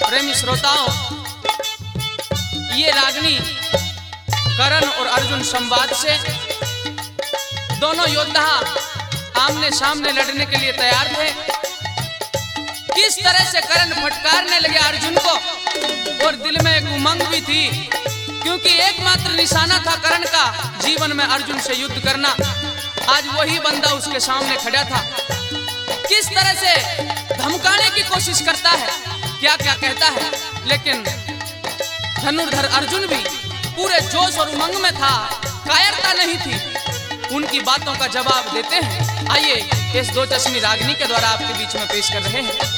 प्रेमी श्रोताओं, ये रागनी करण और अर्जुन संवाद से दोनों योद्धा आमने सामने लड़ने के लिए तैयार थे। किस तरह से करण फटकारने लगे अर्जुन को, और दिल में एक उमंग भी थी, क्योंकि एकमात्र निशाना था करण का जीवन में अर्जुन से युद्ध करना। आज वही बंदा उसके सामने खड़ा था। किस तरह से धमकाने की कोशिश करता है, क्या क्या कहता है, लेकिन धनुर्धर अर्जुन भी पूरे जोश और उमंग में था, कायरता नहीं थी। उनकी बातों का जवाब देते हैं। आइए इस दो चश्मी रागनी के द्वारा आपके बीच में पेश कर रहे हैं।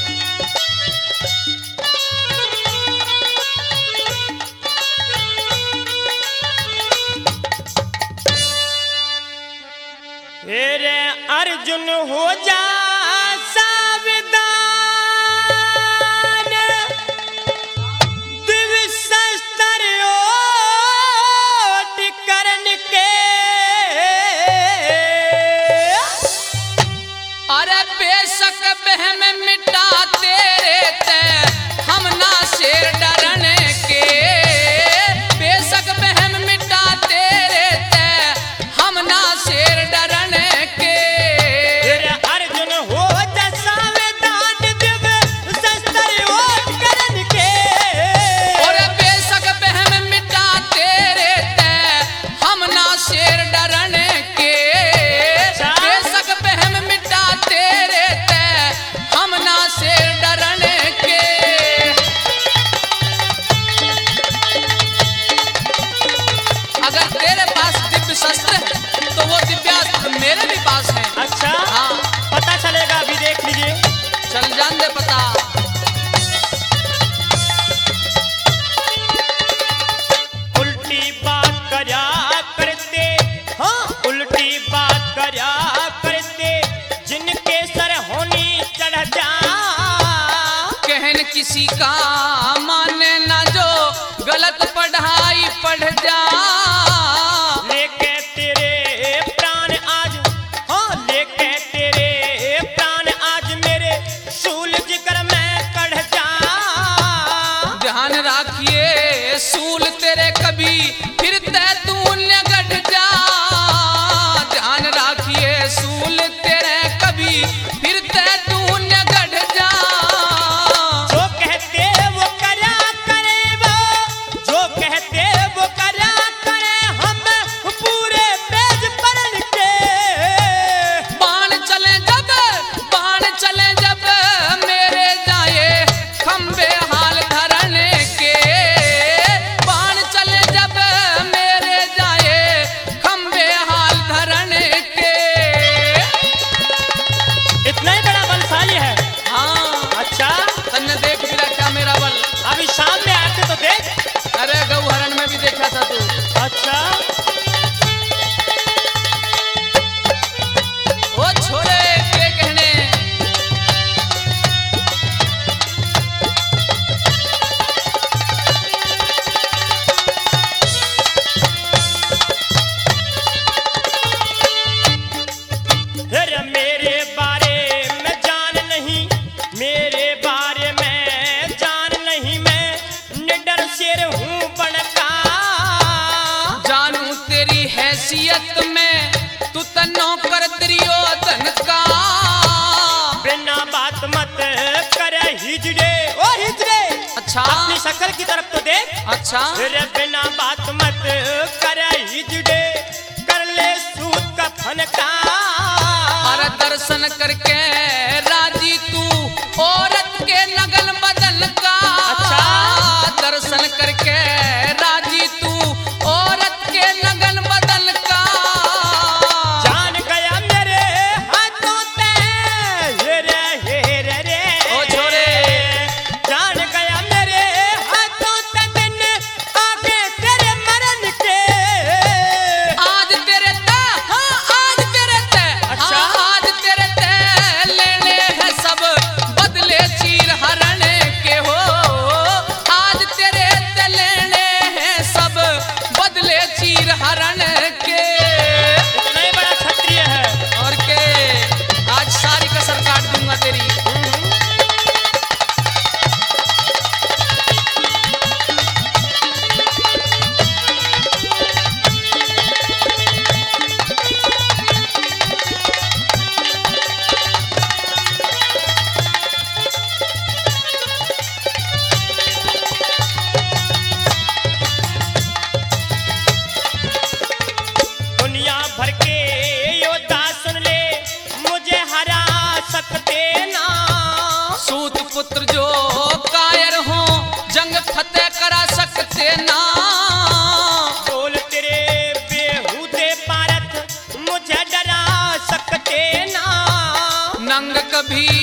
रे अर्जुन हो जा सावधान, दिव्य शस्त्र ओट करण के, अरे बेशक बहम मिटा तेरे ते हम ना शेर डरने के, बेशक बहम मिटा तेरे ते हम ना शेर डरने के। रे अर्जुन हो जा सावधान, दिव्य शस्त्र ओट करण के, और बेशक बहम मिटा तेरे ते हम ना शेर डरने के, बेशक बहम मिटा तेरे ते हम ना शेर डरने के। अगर तेरे पास दिव्य शस्त्र है तो वो दिव्यास्त्र मेरे भी पास है। अच्छा हाँ, पता चलेगा, अभी देख लीजिए। चल जान दे पता। उल्टी बात करया करते, हाँ उल्टी बात करया करते, जिनके सर होनी चढ़ जा, कहन किसी का माने ना जो गलत पढ़ाई पढ़ जा। लेके तेरे प्राण आज, हाँ लेके तेरे प्राण आज मेरे सूल जिगर में कढ़ जा। ध्यान राखिए सूल तेरे कभी फिर तय तू न गढ़ जा। ध्यान राखिए सूल तेरे कभी फिर तय तू न गढ़ जा। जो कहते वो करा करे, वो जो कहते वो करा करे, हम पूरे पेज पढ़ के। बाण चले जब मेरे जाए खंबे हाल धरने के, बाण चले जब मेरे जाए खंबे हाल धरने के। इतना ही बड़ा बलशाली है। हाँ, अच्छा तन्ने देख भी रखा मेरा बल। अभी सामने आते तो देख। अरे गौहरण में भी देखा था तू। अच्छा ओ छोरे के कहने, रे मेरे बारे में जान नहीं, मेरे बारे में जान नहीं, मैं निडर शेर हूँ बनका। जानू तेरी हैसियत में तू तन्नो कर दुर्योधन का। बिना बात मत कर हिजड़े, ओ हिजड़े, अच्छा अपनी शक्ल की तरफ तो देख। अच्छा, रे बिना बात मत कर हिजड़े, कर ले सूत का फनका। अरे दर्शन करके राजी तू औरत के नगन बदन का। अच्छा। दर्शन करके राजी तू औरत के नगन बदन का। जान गया मेरे हाथों ते, हेरे रे, ओ छोरे, जान गया मेरे हाथों ते दिन आगे तेरे मरण के।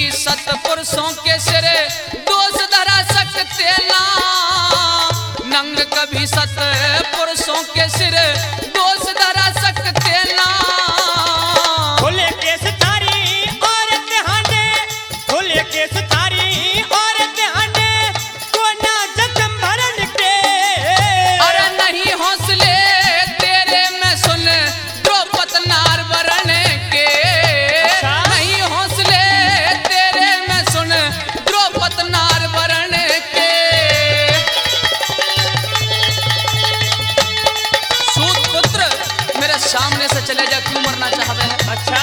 सतपुरुषों के सिर दोष धरा सकते ना, नंग कभी सतपुरुषों के सिर दोष धरा सकते ना। खुले केस थारी औरत हांडे, खुले केस थारी औरत हांडे, कोना जख्म भरन के। अरे नहीं हौसले तेरे में सुन द्रौपद नार वरण के, नहीं हौसले तेरे में सुन द्रौपद नार वरण के। सूत पुत्र मेरे सामने से चले जा, क्यों मरना चाहवे है? अच्छा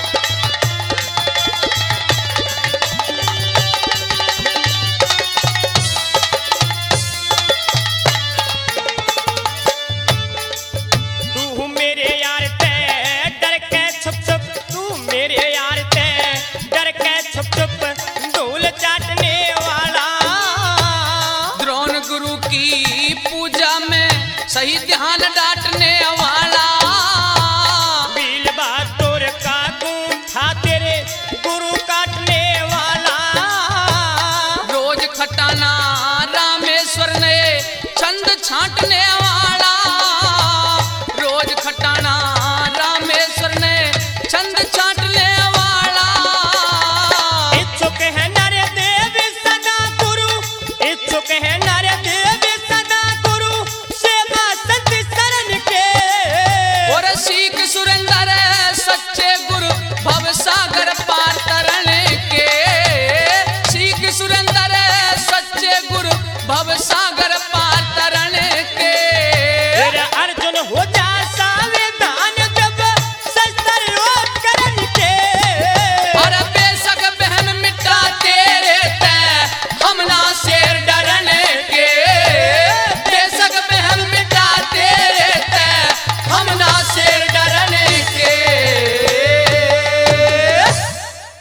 तू मेरे यार ते डर के छुप छुप, तू मेरे यार ते डर के छुप छुप, धूल चाटने वाला। द्रोण गुरु की पूजा में सही ध्यान डांटने वाला, बील बहादुर का गुण था तेरे गुरु काटने वाला। रोज खटाना रामेश्वर ने छंद छांटने वाला।